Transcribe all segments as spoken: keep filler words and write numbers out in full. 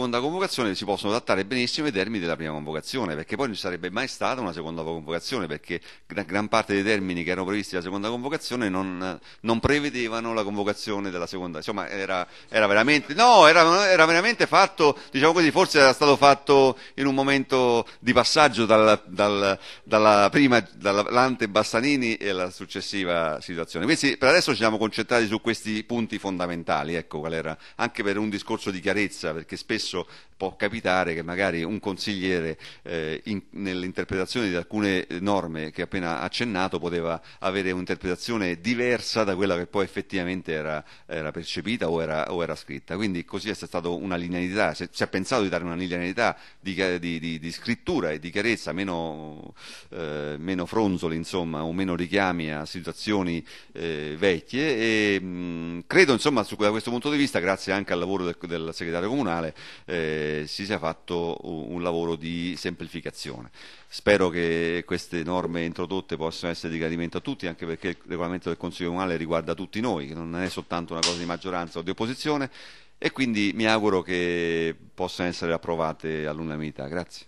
seconda convocazione si possono adattare benissimo ai termini della prima convocazione, perché poi non ci sarebbe mai stata una seconda convocazione, perché gran, gran parte dei termini che erano previsti alla seconda convocazione non, non prevedevano la convocazione della seconda. Insomma, era, era veramente, no, era, era veramente fatto, diciamo così, forse era stato fatto in un momento di passaggio dal, dal, dalla prima, dall'ante Bassanini e alla successiva situazione. Quindi per adesso ci siamo concentrati su questi punti fondamentali, ecco qual era, anche per un discorso di chiarezza, perché spesso può capitare che magari un consigliere eh, in, nell'interpretazione di alcune norme che appena accennato poteva avere un'interpretazione diversa da quella che poi effettivamente era, era percepita o era, o era scritta. Quindi così è stata una linearità, si è pensato di dare una linearità di, di, di, di scrittura e di chiarezza, meno, eh, meno fronzoli, insomma, o meno richiami a situazioni eh, vecchie, e mh, credo, insomma, su, da questo punto di vista, grazie anche al lavoro del, del segretario comunale, eh, si sia fatto un lavoro di semplificazione. Spero che queste norme introdotte possano essere di gradimento a tutti, anche perché il regolamento del Consiglio Comunale riguarda tutti noi, che non è soltanto una cosa di maggioranza o di opposizione, e quindi mi auguro che possano essere approvate all'unanimità. Grazie.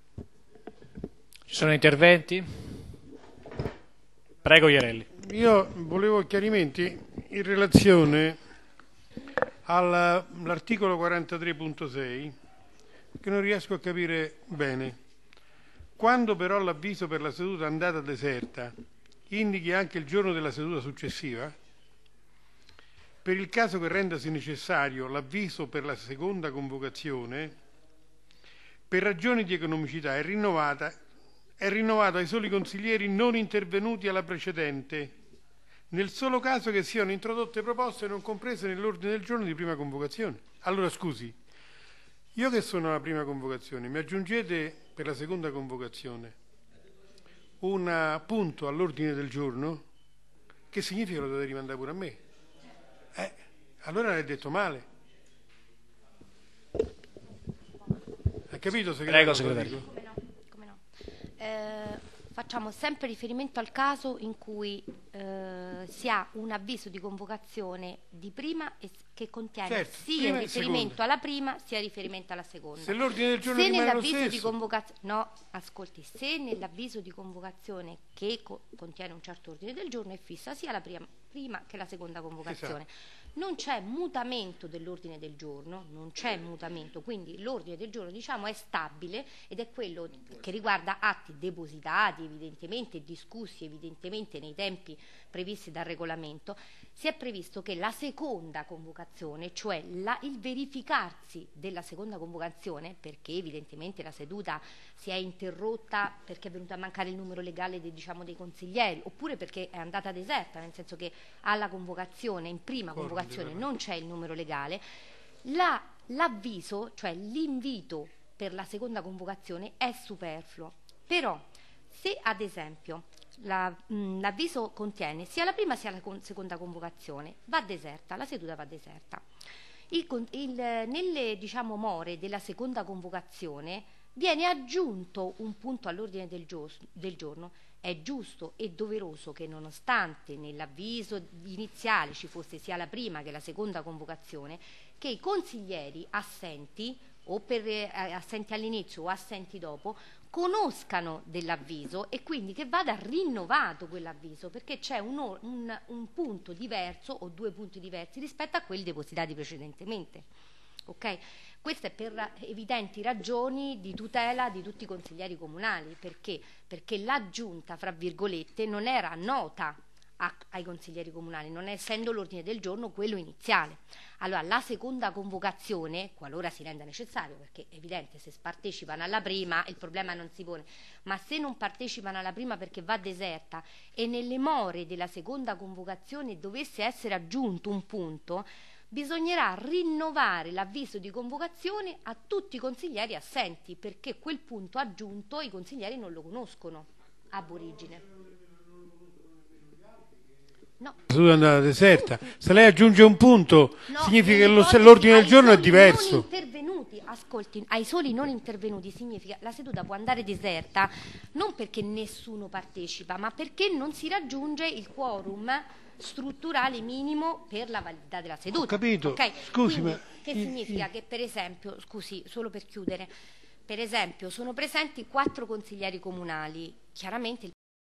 Ci sono interventi? Prego, Iarelli. Io volevo chiarimenti in relazione all'articolo quarantatré punto sei, che non riesco a capire bene. Quando però l'avviso per la seduta andata deserta indichi anche il giorno della seduta successiva, per il caso che rendasi necessario l'avviso per la seconda convocazione, per ragioni di economicità è rinnovata, è rinnovato ai soli consiglieri non intervenuti alla precedente, nel solo caso che siano introdotte proposte non comprese nell'ordine del giorno di prima convocazione. Allora, scusi, io che sono alla prima convocazione, mi aggiungete per la seconda convocazione un punto all'ordine del giorno, che significa che lo dovete rimandare pure a me? Eh, allora l'hai detto male. Hai capito, segretario? Prego, segretario. Come no? Come no? Eh, facciamo sempre riferimento al caso in cui eh, si ha un avviso di convocazione di prima e che contiene certo, sia riferimento alla prima sia riferimento alla seconda. Se l'ordine del giorno se rimane lo nell'avviso stesso, di convocazione, no, ascolti, se nell'avviso di convocazione che co- contiene un certo ordine del giorno è fissa sia la prima, prima che la seconda convocazione. Esatto. Non c'è mutamento dell'ordine del giorno, non c'è mutamento, quindi l'ordine del giorno, diciamo, è stabile ed è quello che riguarda atti depositati, evidentemente discussi, evidentemente nei tempi previsti dal regolamento. Si è previsto che la seconda convocazione, cioè la, il verificarsi della seconda convocazione, perché evidentemente la seduta si è interrotta perché è venuto a mancare il numero legale dei, diciamo, dei consiglieri, oppure perché è andata deserta, nel senso che alla convocazione, in prima convocazione, non c'è il numero legale, la, l'avviso, cioè l'invito per la seconda convocazione è superfluo. Però se ad esempio la, mh, l'avviso contiene sia la prima sia la con- seconda convocazione, va deserta, la seduta va deserta. Il, il, nelle, diciamo, more della seconda convocazione viene aggiunto un punto all'ordine del, gio- del giorno. È giusto e doveroso che, nonostante nell'avviso iniziale ci fosse sia la prima che la seconda convocazione, che i consiglieri assenti o per eh, assenti all'inizio o assenti dopo conoscano dell'avviso e quindi che vada rinnovato quell'avviso, perché c'è un, un, un punto diverso o due punti diversi rispetto a quelli depositati precedentemente. Ok? Questo è per evidenti ragioni di tutela di tutti i consiglieri comunali. Perché? Perché l'aggiunta, fra virgolette, non era nota a, ai consiglieri comunali, non essendo l'ordine del giorno quello iniziale. Allora la seconda convocazione, qualora si renda necessario, perché è evidente, se partecipano alla prima il problema non si pone, ma se non partecipano alla prima perché va deserta e nelle more della seconda convocazione dovesse essere aggiunto un punto, bisognerà rinnovare l'avviso di convocazione a tutti i consiglieri assenti, perché quel punto aggiunto i consiglieri non lo conoscono ab origine. No. La seduta è andata deserta. Se lei aggiunge un punto, No, significa che lo, ipotesi, l'ordine del giorno è soli diverso. Non intervenuti, ascolti, ai soli non intervenuti significa la seduta può andare deserta non perché nessuno partecipa, ma perché non si raggiunge il quorum strutturale minimo per la validità della seduta. Ho capito, okay? scusi, Quindi, ma... che i- significa i- che per esempio, scusi, solo per chiudere, per esempio sono presenti quattro consiglieri comunali, chiaramente il